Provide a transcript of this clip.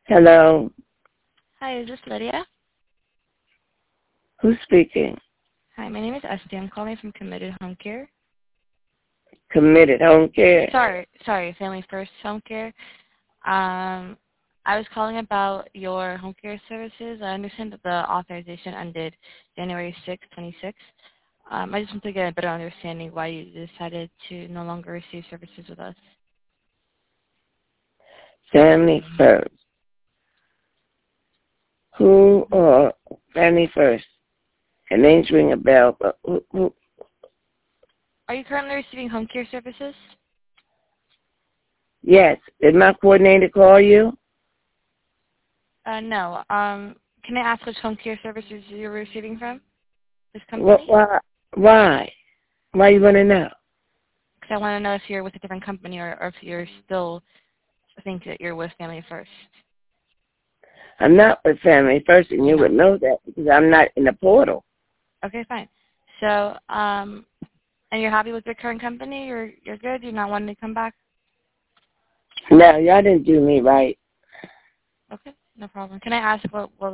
Hello. Hi, is this Lydia? Who's speaking? Hi, my name is Esty. I'm calling from Committed Home Care. Committed Home Care. Sorry, Family First Home Care. I was calling about your home care services. I understand that the authorization ended January 6, 26. I just want to get a better understanding why you decided to no longer receive services with us. Family First. Who or Family First? Her names ring a bell, but who? Are you currently receiving home care services? Yes. Did my coordinator call you? No. Can I ask which home care services you're receiving from this company? Why? Why you want to know? Because I want to know if you're with a different company or if you're still think that you're with Family First. I'm not with Family First, and you would know that because I'm not in the portal. Okay, fine. So, and you're happy with your current company? You're good? You're not wanting to come back? No, y'all didn't do me right. Okay, no problem. Can I ask what